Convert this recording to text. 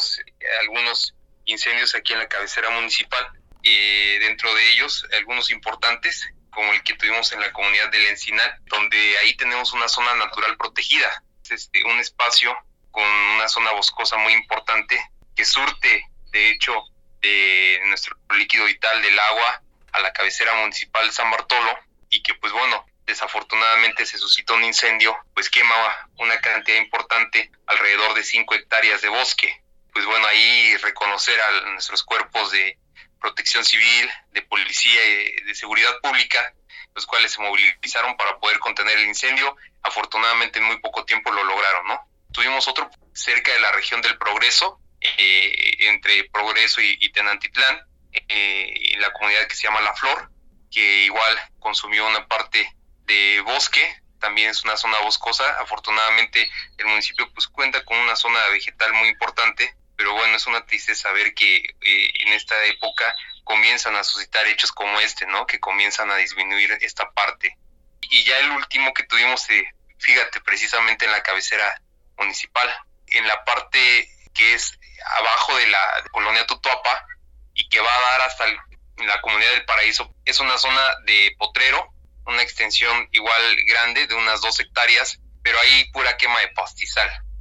tuvimos algunos incendios aquí en la cabecera municipal, dentro de ellos algunos importantes, como el que tuvimos en la comunidad del Encinal, donde ahí tenemos una zona natural protegida. Es un espacio con una zona boscosa muy importante que surte, de hecho, de nuestro líquido vital del agua a la cabecera municipal de San Bartolo, y que pues bueno, desafortunadamente se suscitó un incendio, pues quema una cantidad importante, alrededor de 5 hectáreas de bosque. Pues bueno, ahí reconocer a nuestros cuerpos de protección civil, de policía y de seguridad pública, los cuales se movilizaron para poder contener el incendio. Afortunadamente en muy poco tiempo lo lograron, ¿no? Tuvimos otro cerca de la región del Progreso, entre Progreso y Tenantitlán, la comunidad que se llama La Flor, que igual consumió una parte de bosque, también es una zona boscosa. Afortunadamente el municipio pues cuenta con una zona vegetal muy importante, pero bueno, es una tristeza ver que en esta época comienzan a suscitar hechos como este, ¿no? Que comienzan a disminuir esta parte. Y ya el último que tuvimos, fíjate, precisamente en la cabecera municipal, en la parte que es abajo de la colonia Tutuapa y que va a dar hasta la comunidad del Paraíso. Es una zona de potrero, una extensión igual grande de unas 2 hectáreas, pero ahí pura quema de pastizal.